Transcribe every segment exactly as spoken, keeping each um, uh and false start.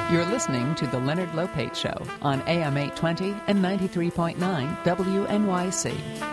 You're listening to The Leonard Lopate Show on A M eight twenty and ninety-three point nine W N Y C.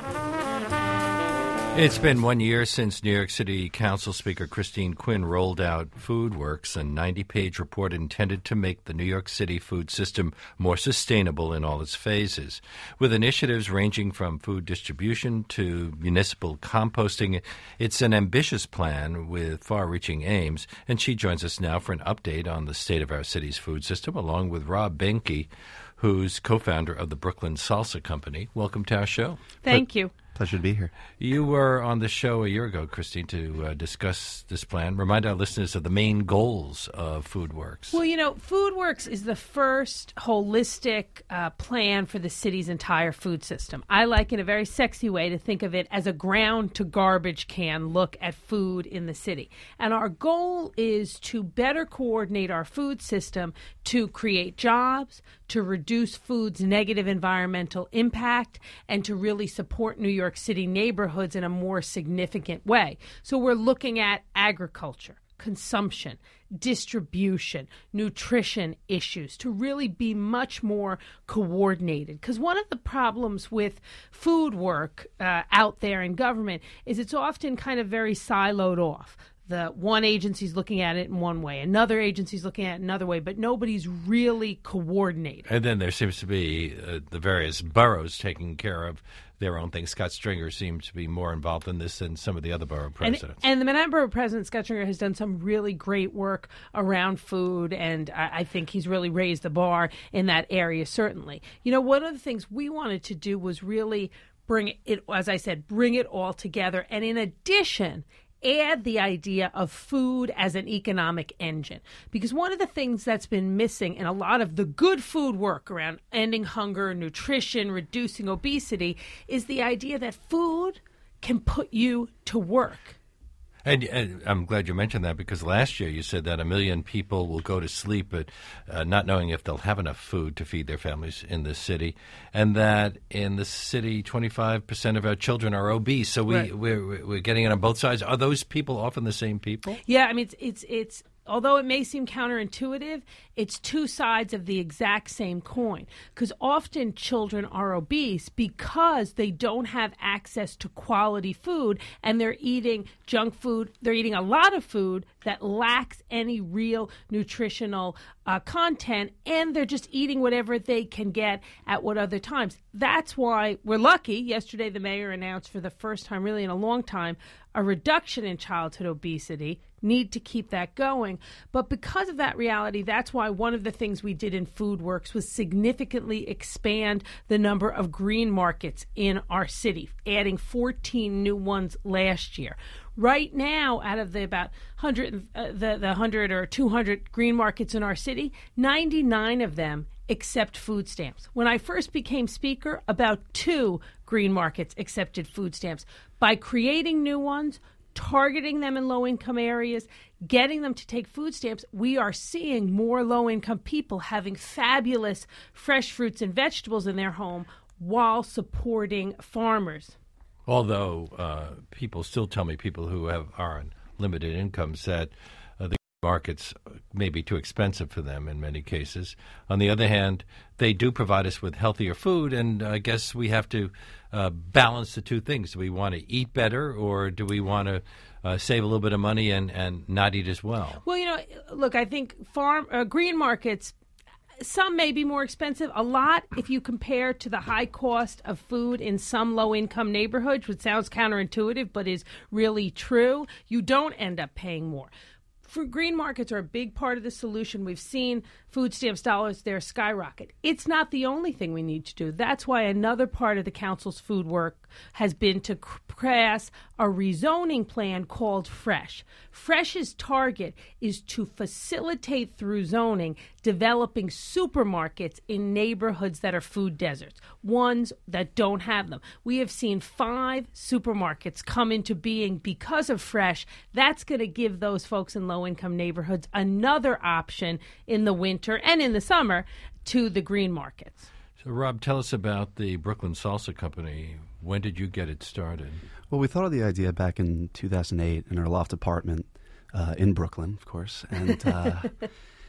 It's been one year since New York City Council Speaker Christine Quinn rolled out FoodWorks, a ninety-page report intended to make the New York City food system more sustainable in all its phases. With initiatives ranging from food distribution to municipal composting, it's an ambitious plan with far-reaching aims, and she joins us now for an update on the state of our city's food system, along with Rob Behnke, who's co-founder of the Brooklyn Salsa Company. Welcome to our show. Thank you. Pleasure to be here. You were on the show a year ago, Christine, to uh, discuss this plan. Remind our listeners of the main goals of FoodWorks. Well, you know, FoodWorks is the first holistic uh, plan for the city's entire food system. I like, in a very sexy way, to think of it as a ground-to-garbage can look at food in the city. And our goal is to better coordinate our food system to create jobs, to reduce food's negative environmental impact, and to really support New York City neighborhoods in a more significant way. So we're looking at agriculture, consumption, distribution, nutrition issues to really be much more coordinated. Because one of the problems with food work uh, out there in government is it's often kind of very siloed off. The one agency's looking at it in one way, another agency's looking at it another way, but nobody's really coordinated. And then there seems to be uh, the various boroughs taking care of their own thing. Scott Stringer seems to be more involved in this than some of the other borough presidents. And, and the Manhattan Borough President, Scott Stringer, has done some really great work around food, and I, I think he's really raised the bar in that area, certainly. You know, one of the things we wanted to do was really bring it, as I said, bring it all together. And in addition, add the idea of food as an economic engine. Because one of the things that's been missing in a lot of the good food work around ending hunger, nutrition, reducing obesity, is the idea that food can put you to work. And, and I'm glad you mentioned that, because last year you said that a million people will go to sleep but uh, not knowing if they'll have enough food to feed their families in the city, and that in the city twenty-five percent of our children are obese. So we, right. we're, we're getting it on both sides. Are those people often the same people? Yeah, I mean, it's it's it's although it may seem counterintuitive, it's two sides of the exact same coin. Because often children are obese because they don't have access to quality food, and they're eating junk food. They're eating a lot of food that lacks any real nutritional uh, content, and they're just eating whatever they can get at what other times. That's why we're lucky. Yesterday, the mayor announced for the first time, really in a long time, a reduction in childhood obesity. Need to keep that going. But because of that reality, that's why one of the things we did in FoodWorks was significantly expand the number of green markets in our city, adding fourteen new ones last year. Right now, out of the about one hundred, uh, the, the one hundred or two hundred green markets in our city, ninety-nine of them accept food stamps. When I first became speaker, about two green markets accepted food stamps. By creating new ones, targeting them in low-income areas, getting them to take food stamps, we are seeing more low-income people having fabulous fresh fruits and vegetables in their home while supporting farmers. Although uh, people still tell me, people who have are on limited incomes, that uh, the markets may be too expensive for them in many cases. On the other hand, they do provide us with healthier food, and I guess we have to uh, balance the two things. Do we want to eat better, or do we want to uh, save a little bit of money and, and not eat as well? Well, you know, look, I think farm uh, green markets, some may be more expensive. A lot, if you compare to the high cost of food in some low-income neighborhoods, which sounds counterintuitive but is really true, you don't end up paying more. For green markets are a big part of the solution. We've seen food stamps dollars there skyrocket. It's not the only thing we need to do. That's why another part of the council's food work has been to pass a rezoning plan called Fresh. Fresh's target is to facilitate through zoning developing supermarkets in neighborhoods that are food deserts, ones that don't have them. We have seen five supermarkets come into being because of Fresh. That's going to give those folks in low-income neighborhoods another option in the winter and in the summer to the green markets. So, Rob, tell us about the Brooklyn Salsa Company. When did you get it started? Well, we thought of the idea back in two thousand eight in our loft apartment uh, in Brooklyn, of course. And uh,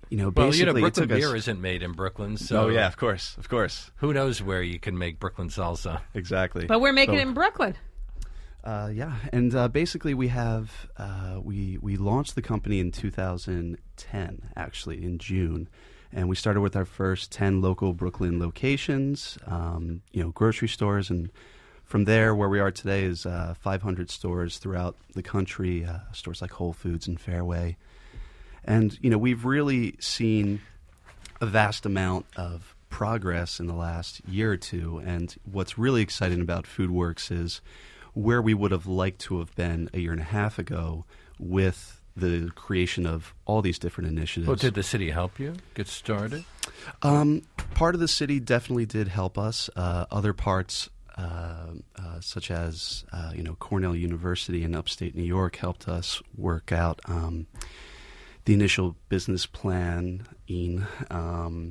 you know, Well, basically, you know, it Brooklyn took us- beer isn't made in Brooklyn, so Oh yeah, of course, of course, who knows where you can make Brooklyn salsa? exactly. But we're making So- it in Brooklyn. Uh, yeah, and uh, basically we have uh, we we launched the company in two thousand ten, actually in June, and we started with our first ten local Brooklyn locations, um, you know, grocery stores, and from there, where we are today is uh, five hundred stores throughout the country, uh, stores like Whole Foods and Fairway, and you know we've really seen a vast amount of progress in the last year or two, and what's really exciting about FoodWorks is where we would have liked to have been a year and a half ago with the creation of all these different initiatives. Well, did the city help you get started? Um, part of the city definitely did help us. Uh, other parts, uh, uh, such as uh, you know Cornell University in upstate New York, helped us work out um, the initial business plan, in, um,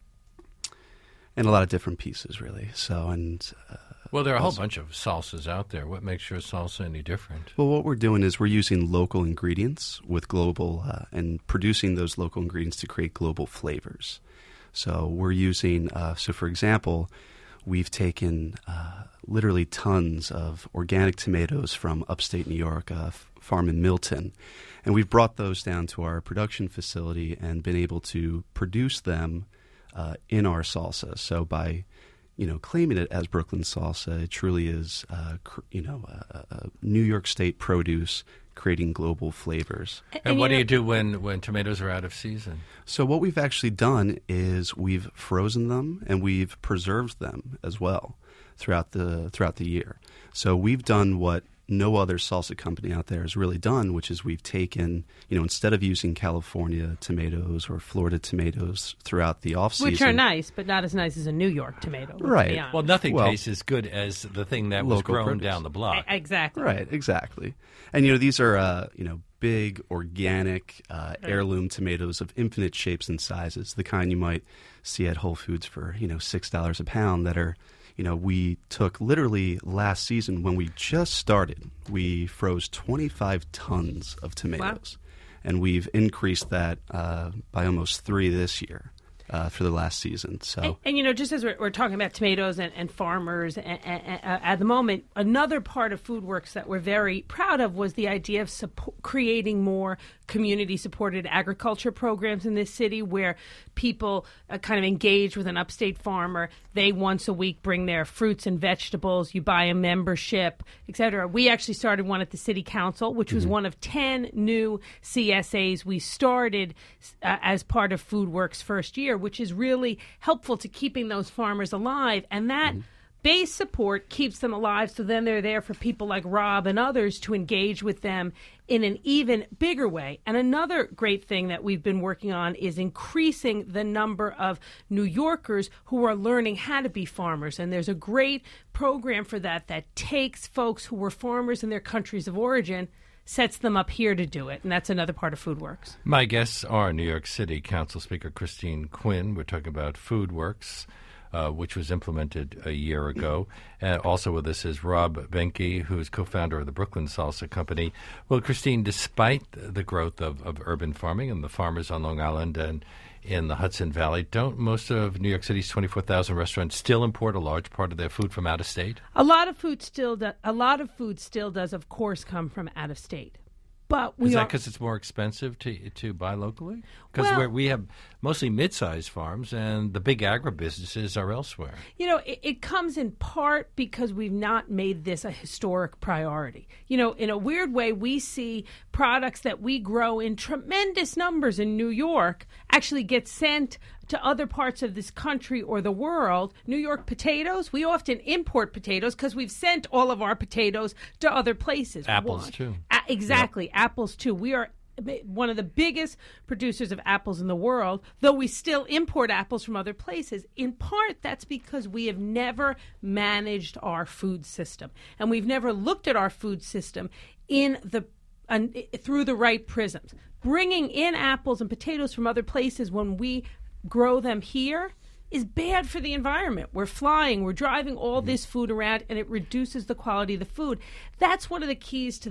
and a lot of different pieces, really. So and. Uh, Well, there are a whole Also- bunch of salsas out there. What makes your salsa any different? Well, what we're doing is we're using local ingredients with global uh, and producing those local ingredients to create global flavors. So we're using, uh, so for example, we've taken uh, literally tons of organic tomatoes from upstate New York, a f- farm in Milton, and we've brought those down to our production facility and been able to produce them uh, in our salsa. So by you know, claiming it as Brooklyn salsa, it truly is, uh, cr- you know, uh, uh, New York State produce creating global flavors. And, And what you do you know- do when, when tomatoes are out of season? So what we've actually done is we've frozen them and we've preserved them as well throughout the throughout the year. So we've done what no other salsa company out there has really done, which is we've taken, you know, instead of using California tomatoes or Florida tomatoes throughout the off season, Which are nice, but not as nice as a New York tomato. let's be Right. honest. Well, nothing Well- tastes as good as the thing that was Local grown produce. down the block. E- exactly. Right, exactly. And, you know, these are, uh, you know, big, organic, uh, heirloom tomatoes of infinite shapes and sizes, the kind you might see at Whole Foods for, you know, six dollars a pound that are, you know, we took literally last season when we just started, we froze twenty-five tons of tomatoes. And we've increased that uh, by almost three this year. Uh, for the last season. So, And, and, you know, just as we're, we're talking about tomatoes and, and farmers and, and, and, uh, at the moment, another part of FoodWorks that we're very proud of was the idea of support, creating more community-supported agriculture programs in this city where people uh, kind of engage with an upstate farmer. They once a week bring their fruits and vegetables. You buy a membership, et cetera. We actually started one at the city council, which was one of ten new C S As we started uh, as part of FoodWorks' first year, which is really helpful to keeping those farmers alive. And that base support keeps them alive, so then they're there for people like Rob and others to engage with them in an even bigger way. And another great thing that we've been working on is increasing the number of New Yorkers who are learning how to be farmers. And there's a great program for that that takes folks who were farmers in their countries of origin, sets them up here to do it. And that's another part of FoodWorks. My guests are New York City Council Speaker Christine Quinn. We're talking about FoodWorks, uh, which was implemented a year ago. Uh, also with us is Rob Benke, who is co-founder of the Brooklyn Salsa Company. Well, Christine, despite the growth of, of urban farming and the farmers on Long Island and in the Hudson Valley, don't most of New York City's twenty-four thousand restaurants still import a large part of their food from out of state? A lot of food still do, a lot of food still does, of course, come from out of state. But we Is are, that because it's more expensive to to buy locally? Because Well- we have mostly mid-sized farms, and the big agribusinesses are elsewhere. You know, it, it comes in part because we've not made this a historic priority. You know, in a weird way, we see products that we grow in tremendous numbers in New York actually get sent to other parts of this country or the world. New York potatoes, we often import potatoes because we've sent all of our potatoes to other places. Apples, Why? too. A- exactly. Apples, too. We are one of the biggest producers of apples in the world, though we still import apples from other places. In part, that's because we have never managed our food system, and we've never looked at our food system in the uh, through the right prisms. Bringing in apples and potatoes from other places when we grow them here is bad for the environment. We're flying, we're driving all this food around, and it reduces the quality of the food. That's one of the keys to the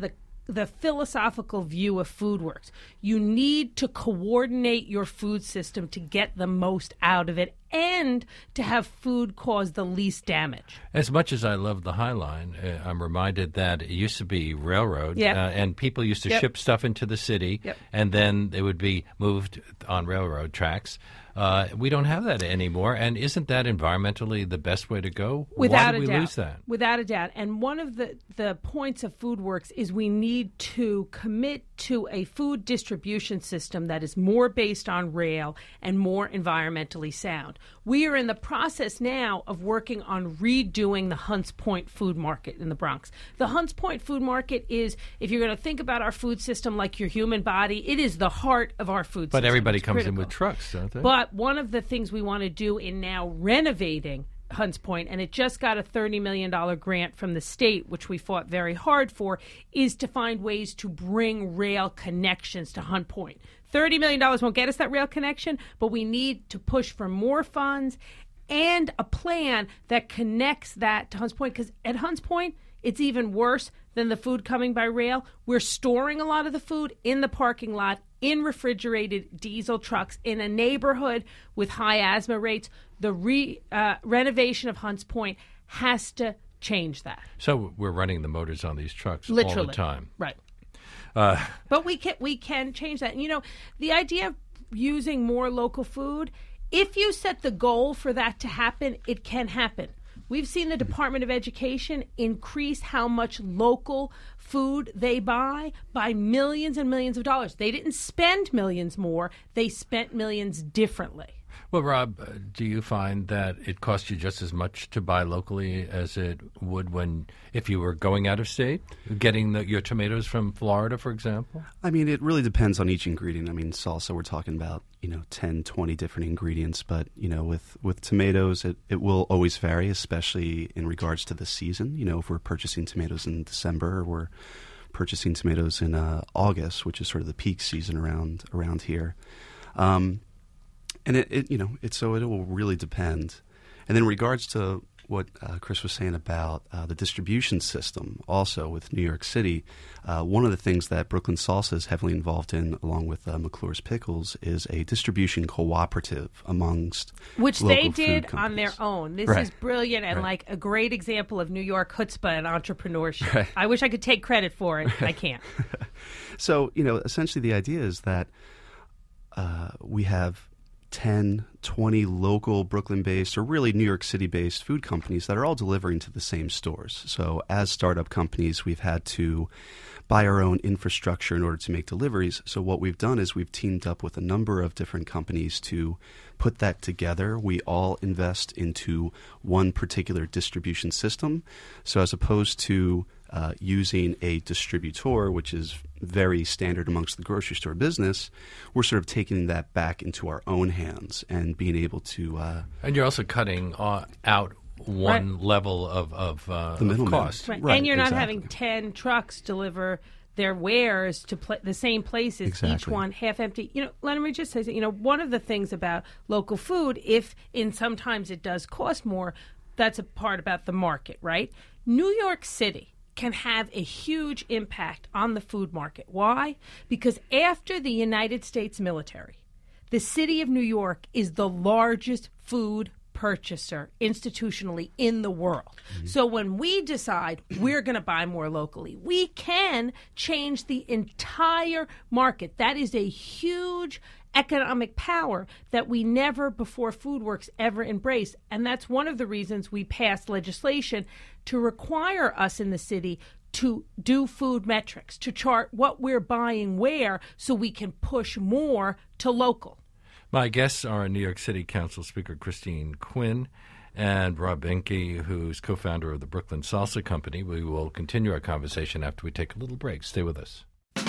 the philosophical view of food works. You need to coordinate your food system to get the most out of it and to have food cause the least damage. As much as I love the High Line, uh, I'm reminded that it used to be railroad, Yep. uh, and people used to Yep. ship stuff into the city, Yep. and then they would be moved on railroad tracks. Uh, we don't have that anymore, and isn't that environmentally the best way to go? Without Why did a we doubt. lose that? Without a doubt. And one of the, the points of FoodWorks is we need to commit to a food distribution system that is more based on rail and more environmentally sound. We are in the process now of working on redoing the Hunts Point Food Market in the Bronx. The Hunts Point Food Market is, if you're going to think about our food system like your human body, it is the heart of our food But system. everybody It's comes in critical. with trucks, don't they? But one of the things we want to do in now renovating Hunts Point, and it just got a thirty million dollars grant from the state, which we fought very hard for, is to find ways to bring rail connections to Hunt Point. thirty million dollars won't get us that rail connection, but we need to push for more funds and a plan that connects that to Hunts Point, because at Hunts Point, it's even worse than the food coming by rail. We're storing a lot of the food in the parking lot in refrigerated diesel trucks in a neighborhood with high asthma rates. The re, uh, renovation of Hunts Point has to change that. So we're running the motors on these trucks all Literally. the time. Right. Uh, But we can we can change that. And, you know, the idea of using more local food, if you set the goal for that to happen, it can happen. We've seen the Department of Education increase how much local food they buy by millions and millions of dollars. They didn't spend millions more. They spent millions differently. Well, Rob, uh, do you find that it costs you just as much to buy locally as it would when if you were going out of state, getting the, your tomatoes from Florida, for example? I mean, it really depends on each ingredient. I mean, salsa, we're talking about, you know, ten, twenty different ingredients. But, you know, with, with tomatoes, it, it will always vary, especially in regards to the season. You know, if we're purchasing tomatoes in December, or we're purchasing tomatoes in uh, August, which is sort of the peak season around around here. Um, and, it, it, you know, it, so it will really depend. And then in regards to what uh, Chris was saying about uh, the distribution system, also with New York City, uh, one of the things that Brooklyn Salsa is heavily involved in, along with uh, McClure's Pickles, is a distribution cooperative amongst Which local they food did on companies. their own. This Right. is brilliant and Right. like a great example of New York chutzpah and entrepreneurship. Right. I wish I could take credit for it. I can't. So, you know, essentially the idea is that uh, we have ten, twenty local Brooklyn-based or really New York City-based food companies that are all delivering to the same stores. So as startup companies, we've had to buy our own infrastructure in order to make deliveries. So what we've done is we've teamed up with a number of different companies to put that together. We all invest into one particular distribution system. So as opposed to uh, using a distributor, which is very standard amongst the grocery store business, we're sort of taking that back into our own hands and being able to uh, And you're also cutting uh, out one level of, of, uh, The of middleman. cost. Right. Right, And you're not exactly. having ten trucks deliver their wares to pla the same places, each Exactly. one half empty. You know, let me just say, you know, one of the things about local food, if in sometimes it does cost more, that's a part about the market, right? New York City can have a huge impact on the food market. Why? Because after the United States military, the city of New York is the largest food purchaser institutionally in the world. Mm-hmm. So when we decide we're going to buy more locally, we can change the entire market. That is a huge economic power that we never before FoodWorks ever embraced. And that's one of the reasons we passed legislation to require us in the city to do food metrics, to chart what we're buying where so we can push more to local. My guests are New York City Council Speaker Christine Quinn and Rob Benke, who's co-founder of the Brooklyn Salsa Company. We will continue our conversation after we take a little break. Stay with us.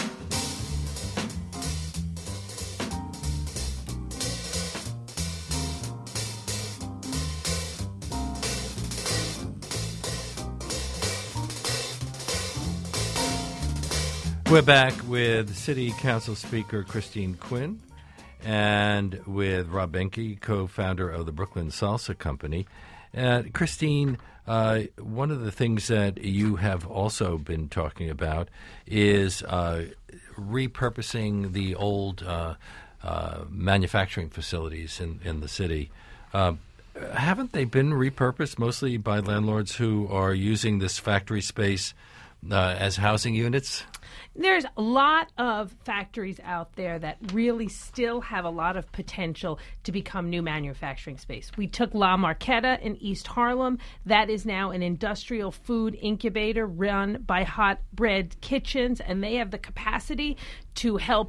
We're back with City Council Speaker Christine Quinn and with Rob Benke, co-founder of the Brooklyn Salsa Company. Uh, Christine, uh, one of the things that you have also been talking about is uh, repurposing the old uh, uh, manufacturing facilities in, in the city. Uh, haven't they been repurposed mostly by landlords who are using this factory space uh, as housing units? There's a lot of factories out there that really still have a lot of potential to become new manufacturing space. We took La Marqueta in East Harlem. That is now an industrial food incubator run by Hot Bread Kitchens, and they have the capacity to help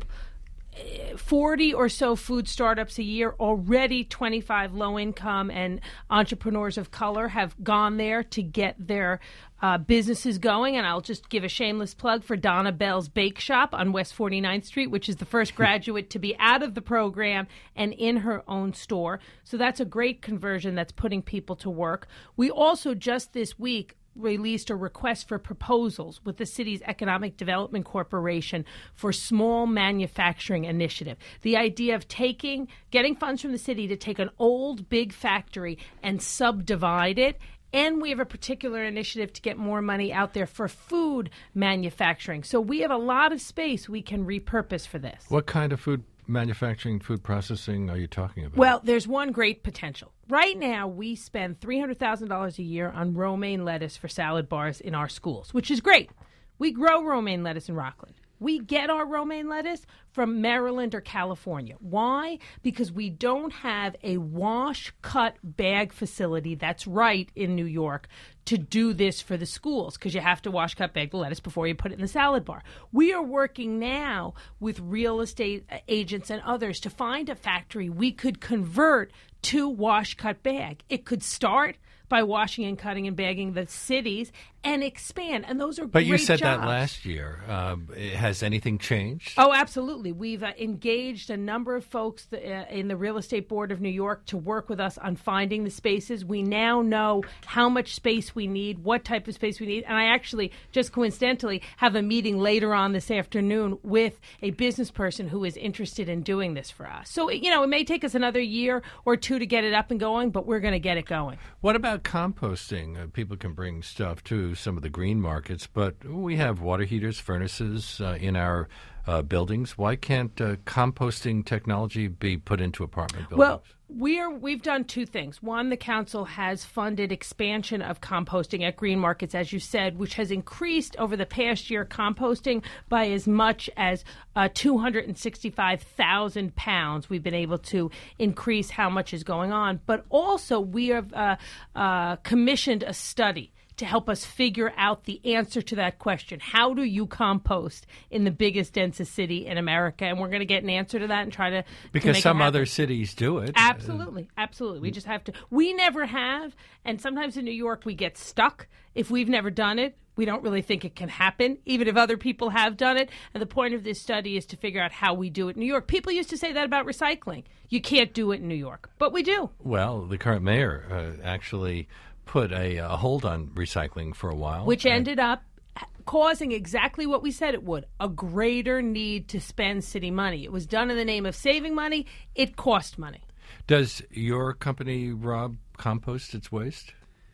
forty or so food startups a year. Already twenty-five low-income and entrepreneurs of color have gone there to get their uh, businesses going. And I'll just give a shameless plug for Donna Bell's Bake Shop on West forty-ninth Street, which is the first graduate to be out of the program and in her own store. So that's a great conversion that's putting people to work. We also just this week released a request for proposals with the city's Economic Development Corporation for small manufacturing initiative. The idea of taking, getting funds from the city to take an old big factory and subdivide it. And we have a particular initiative to get more money out there for food manufacturing. So we have a lot of space we can repurpose for this. What kind of food manufacturing, food processing are you talking about? Well, there's one great potential. Right now, we spend three hundred thousand dollars a year on romaine lettuce for salad bars in our schools, which is great. We grow romaine lettuce in Rockland. We get our romaine lettuce from Maryland or California. Why? Because we don't have a wash-cut bag facility that's right in New York to do this for the schools, because you have to wash-cut bag the lettuce before you put it in the salad bar. We are working now with real estate agents and others to find a factory we could convert to wash-cut bag. It could start by washing and cutting and bagging the cities and expand. And those are but great you said jobs. That last year. Um, has anything changed? Oh, absolutely. We've uh, engaged a number of folks th- uh, in the Real Estate Board of New York to work with us on finding the spaces. We now know how much space we need, what type of space we need. And I actually, just coincidentally, have a meeting later on this afternoon with a business person who is interested in doing this for us. So, you know, it may take us another year or two to get it up and going, but we're going to get it going. What about composting? Uh, people can bring stuff to some of the green markets, but we have water heaters, furnaces uh, in our uh, buildings. Why can't uh, composting technology be put into apartment buildings? Well, we're, we've done two things. One, the council has funded expansion of composting at green markets, as you said, which has increased over the past year composting by as much as uh, two hundred sixty-five thousand pounds. We've been able to increase how much is going on. But also we have uh, uh, commissioned a study to help us figure out the answer to that question. How do you compost in the biggest, densest city in America? And we're going to get an answer to that and try to Because to make some it happen. other cities do it. Absolutely. Absolutely. We just have to. We never have. And sometimes in New York, we get stuck. If we've never done it, we don't really think it can happen, even if other people have done it. And the point of this study is to figure out how we do it in New York. People used to say that about recycling. You can't do it in New York, but we do. Well, the current mayor uh, actually put a, a hold on recycling for a while. Which ended up causing exactly what we said it would, a greater need to spend city money. It was done in the name of saving money. It cost money. Does your company, Rob, compost its waste?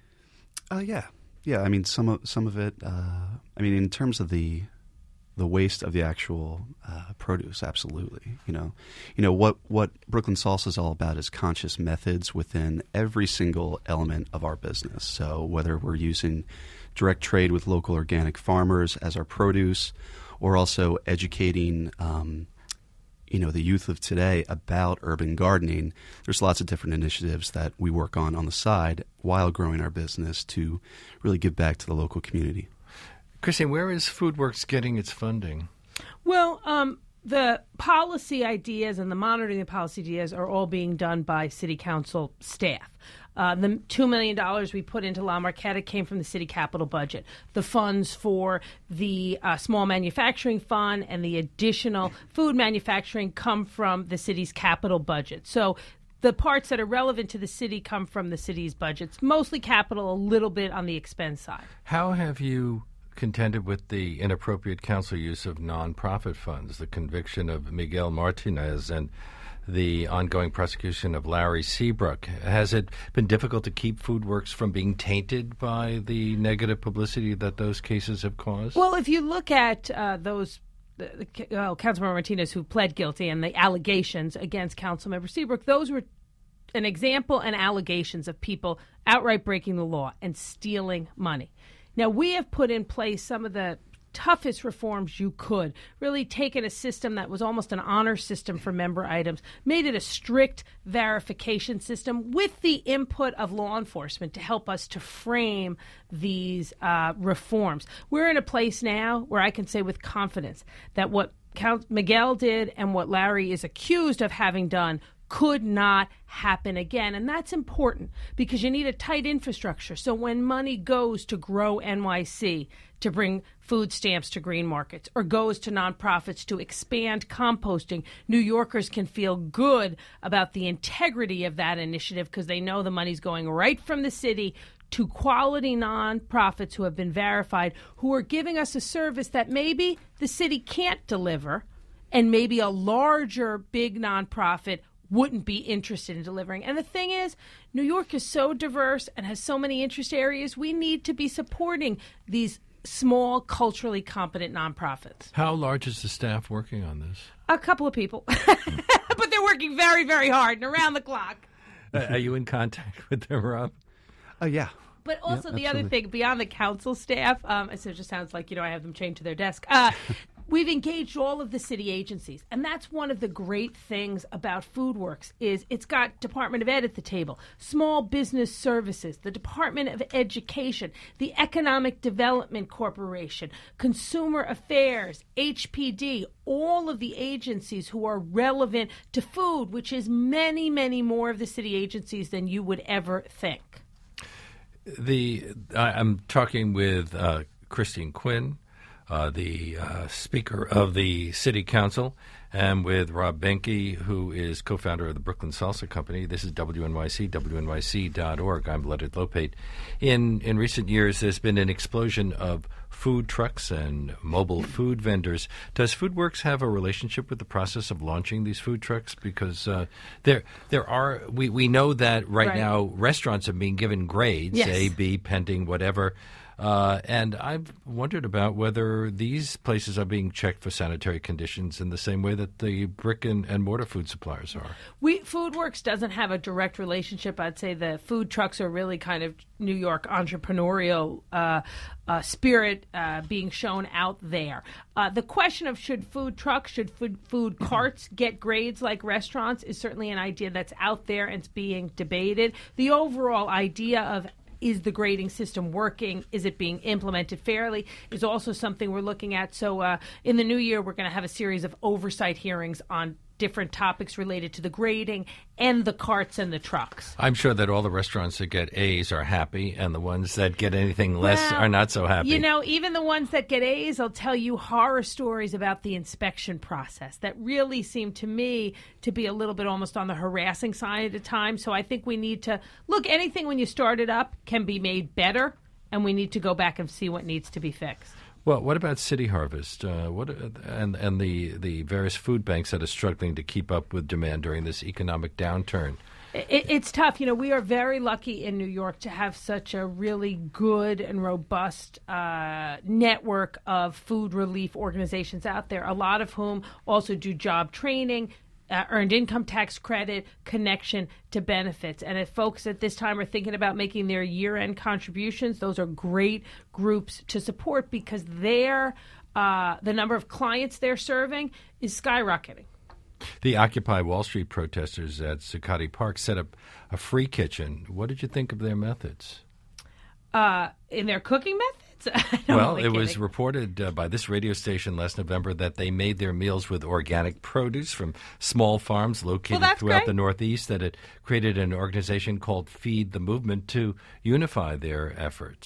Uh, yeah. Yeah, I mean, some of, some of it, uh, I mean, in terms of the the waste of the actual uh, produce, absolutely. You know, you know what, what Brooklyn Salsa is all about is conscious methods within every single element of our business. So whether we're using direct trade with local organic farmers as our produce, or also educating, um, you know, the youth of today about urban gardening, there's lots of different initiatives that we work on on the side while growing our business to really give back to the local community. Christine, where is FoodWorks getting its funding? Well, um, the policy ideas and the monitoring of the policy ideas are all being done by city council staff. Uh, the two million dollars we put into La Marqueta came from the city capital budget. The funds for the uh, small manufacturing fund and the additional food manufacturing come from the city's capital budget. So the parts that are relevant to the city come from the city's budgets, mostly capital, a little bit on the expense side. How have you contended with the inappropriate council use of nonprofit funds, the conviction of Miguel Martinez and the ongoing prosecution of Larry Seabrook. Has it been difficult to keep FoodWorks from being tainted by the negative publicity that those cases have caused? Well, if you look at uh, those the, the, well, Councilmember Martinez who pled guilty and the allegations against Councilmember Seabrook, those were an example and allegations of people outright breaking the law and stealing money. Now, we have put in place some of the toughest reforms you could, really taken a system that was almost an honor system for member items, made it a strict verification system with the input of law enforcement to help us to frame these uh, reforms. We're in a place now where I can say with confidence that what Count Miguel did and what Larry is accused of having done could not happen again. And that's important because you need a tight infrastructure. So when money goes to Grow N Y C to bring food stamps to green markets or goes to nonprofits to expand composting, New Yorkers can feel good about the integrity of that initiative because they know the money's going right from the city to quality nonprofits who have been verified, who are giving us a service that maybe the city can't deliver and maybe a larger big nonprofit wouldn't be interested in delivering. And the thing is, New York is so diverse and has so many interest areas. We need to be supporting these small, culturally competent nonprofits. How large is the staff working on this? A couple of people. But they're working very, very hard and around the clock. Uh, are you in contact with them, Rob? Oh, uh, yeah. But also yeah, the other thing, beyond the council staff, um, it just sounds like, you know, I have them chained to their desk. Uh, we've engaged all of the city agencies. And that's one of the great things about FoodWorks is it's got Department of Ed at the table, Small Business Services, the Department of Education, the Economic Development Corporation, Consumer Affairs, H P D, all of the agencies who are relevant to food, which is many, many more of the city agencies than you would ever think. The I, I'm talking with uh, Christine Quinn, uh, the uh, Speaker of the City Council, and with Rob Benke, who is co-founder of the Brooklyn Salsa Company. This is W N Y C, W N Y C dot org. I'm Leonard Lopate. In in recent years, there's been an explosion of food trucks and mobile food vendors. Does FoodWorks have a relationship with the process of launching these food trucks? Because uh, there there are we, we know that right, right now restaurants are being given grades, yes. A, B, pending, whatever. Uh, and I've wondered about whether these places are being checked for sanitary conditions in the same way that the brick and, and mortar food suppliers are. We FoodWorks doesn't have a direct relationship. I'd say the food trucks are really kind of New York entrepreneurial uh, uh, spirit uh, being shown out there. Uh, the question of should food trucks, should food, food carts get grades like restaurants is certainly an idea that's out there and it's being debated. The overall idea of is the grading system working? Is it being implemented fairly? Is also something we're looking at. So uh, in the new year, we're going to have a series of oversight hearings on different topics related to the grading and the carts and the trucks. I'm sure that all the restaurants that get A's are happy, and the ones that get anything less well, are not so happy. You know, even the ones that get A's will tell you horror stories about the inspection process that really seem to me to be a little bit almost on the harassing side at times. So I think we need to look, anything when you start it up can be made better, and we need to go back and see what needs to be fixed. Well, what about City Harvest? Uh, what and and the, the various food banks that are struggling to keep up with demand during this economic downturn? It, it's tough. You know, we are very lucky in New York to have such a really good and robust uh, network of food relief organizations out there, a lot of whom also do job training, Uh, earned income tax credit, connection to benefits. And if folks at this time are thinking about making their year-end contributions, those are great groups to support because their uh, the number of clients they're serving is skyrocketing. The Occupy Wall Street protesters at Zuccotti Park set up a free kitchen. What did you think of their methods? Uh, in their cooking methods? Well, it was reported uh, by this radio station last November that they made their meals with organic produce from small farms located well, throughout great. the Northeast, that it created an organization called Feed the Movement to unify their efforts.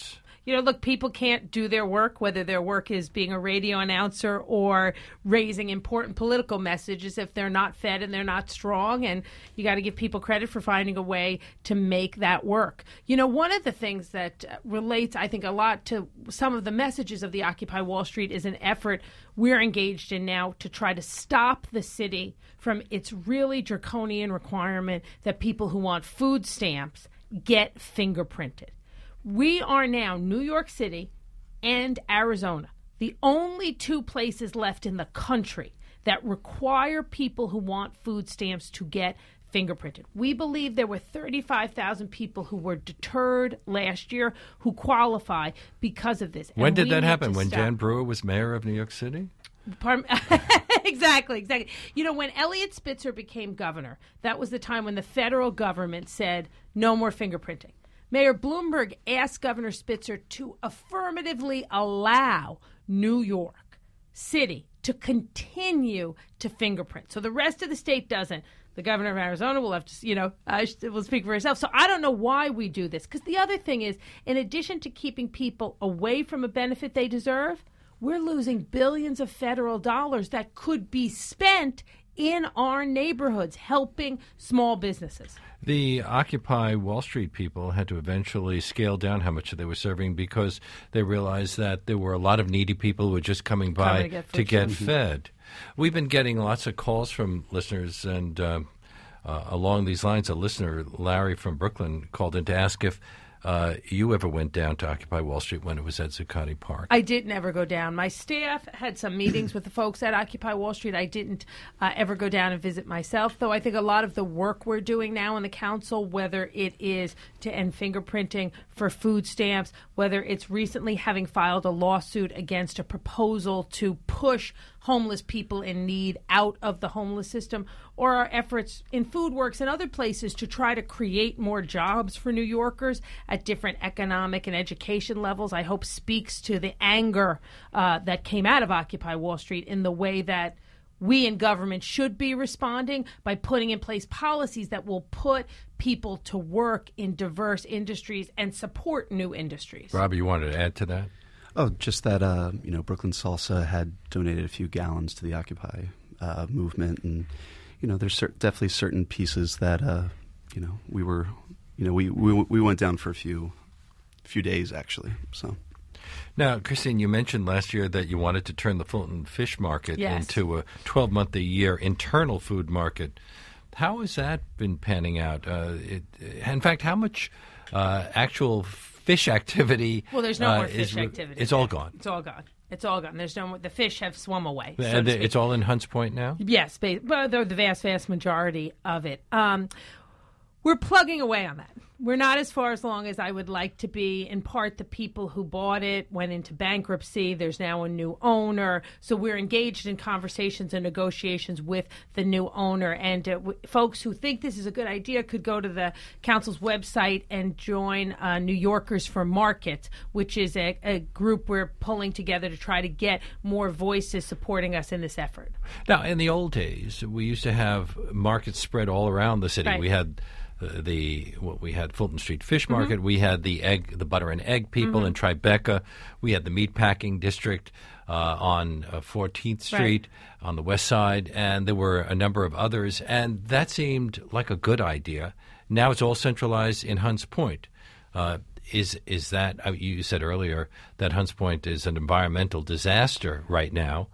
You know, look, people can't do their work, whether their work is being a radio announcer or raising important political messages, if they're not fed and they're not strong. And you got to give people credit for finding a way to make that work. You know, one of the things that relates, I think, a lot to some of the messages of the Occupy Wall Street is an effort we're engaged in now to try to stop the city from its really draconian requirement that people who want food stamps get fingerprinted. We are now, New York City and Arizona, the only two places left in the country that require people who want food stamps to get fingerprinted. We believe there were thirty-five thousand people who were deterred last year who qualify because of this. When And did we that need happen? to When stop. Jan Brewer was mayor of New York City? Pardon- exactly, exactly. You know, when Eliot Spitzer became governor, that was the time when the federal government said no more fingerprinting. Mayor Bloomberg asked Governor Spitzer to affirmatively allow New York City to continue to fingerprint. So the rest of the state doesn't. The governor of Arizona will have to, you know, uh, will speak for herself. So I don't know why we do this. Because the other thing is, in addition to keeping people away from a benefit they deserve, we're losing billions of federal dollars that could be spent in our neighborhoods helping small businesses. The Occupy Wall Street people had to eventually scale down how much they were serving because they realized that there were a lot of needy people who were just coming by Coming to get to food. get Mhm. fed. We've been getting lots of calls from listeners, and uh, uh, along these lines, a listener, Larry from Brooklyn, called in to ask if uh, you ever went down to Occupy Wall Street when it was at Zuccotti Park. I did never go down. My staff had some meetings with the folks at Occupy Wall Street. I didn't uh, ever go down and visit myself, though I think a lot of the work we're doing now in the council, whether it is to end fingerprinting for food stamps, whether it's recently having filed a lawsuit against a proposal to push homeless people in need out of the homeless system, or our efforts in FoodWorks and other places to try to create more jobs for New Yorkers at different economic and education levels, I hope speaks to the anger uh, that came out of Occupy Wall Street in the way that we in government should be responding by putting in place policies that will put people to work in diverse industries and support new industries. Robbie, you wanted to add to that? Oh, just that, uh, you know, Brooklyn Salsa had donated a few gallons to the Occupy uh, movement. And, you know, there's cer- definitely certain pieces that, uh, you know, we were, you know, we, we we went down for a few few days, actually. So. Now, Christine, you mentioned last year that you wanted to turn the Fulton Fish Market Yes. into a twelve-month-a-year internal food market. How has that been panning out? Uh, it, in fact, how much uh, actual fish activity Well, there's no uh, more fish is, activity. It's all gone. It's all gone. It's all gone. There's no more. The fish have swum away. so And to speak. it's all in Hunts Point now? Yes, ba- but the the vast, vast majority of it. Um, we're plugging away on that. We're not as far as long as I would like to be. In part, the people who bought it went into bankruptcy. There's now a new owner. So we're engaged in conversations and negotiations with the new owner. And uh, w- folks who think this is a good idea could go to the council's website and join uh, New Yorkers for Market, which is a, a group we're pulling together to try to get more voices supporting us in this effort. Now, in the old days, we used to have markets spread all around the city. Right. We had uh, the what we had Fulton Street Fish Market. We had the egg, the butter and egg people in Tribeca. We had the meatpacking district uh, on uh, fourteenth Street on the west side, and there were a number of others. And that seemed like a good idea. Now it's all centralized in Hunts Point. Uh, is is that uh, you said earlier that Hunts Point is an environmental disaster right now?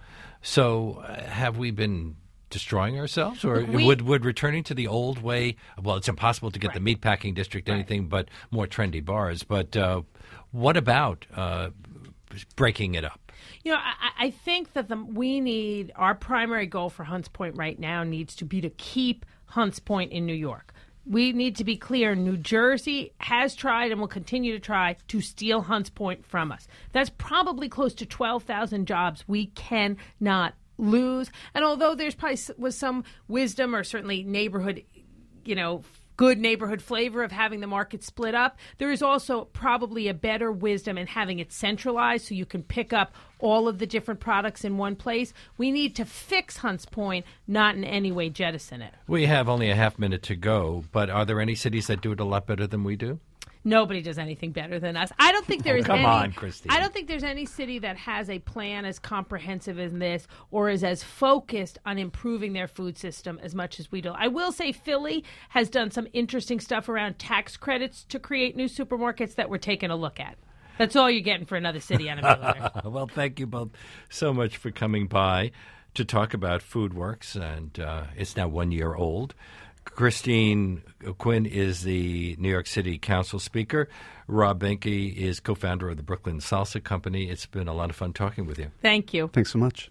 So uh, have we been destroying ourselves, or Look, we- would would returning to the old way? Well, it's impossible to get the meatpacking district anything but more trendy bars. But uh, what about uh, breaking it up? You know, I, I think that the, we need, our primary goal for Hunts Point right now needs to be to keep Hunts Point in New York. We need to be clear, New Jersey has tried and will continue to try to steal Hunts Point from us. That's probably close to twelve thousand jobs we cannot lose. And although there's probably s- was some wisdom or certainly neighborhood, you know, good neighborhood flavor of having the market split up, there is also probably a better wisdom in having it centralized so you can pick up all of the different products in one place. We need to fix Hunts Point, not in any way jettison it. We have only a half minute to go, but are there any cities that do it a lot better than we do? Nobody does anything better than us. I don't think there is come any, on, Christine. I don't think there's any city that has a plan as comprehensive as this or is as focused on improving their food system as much as we do. I will say Philly has done some interesting stuff around tax credits to create new supermarkets that we're taking a look at. That's all you're getting for another city on a letter. Well, thank you both so much for coming by to talk about FoodWorks, and uh, it's now one year old. Christine Quinn is the New York City Council Speaker. Rob Benke is co-founder of the Brooklyn Salsa Company. It's been a lot of fun talking with you. Thank you. Thanks so much.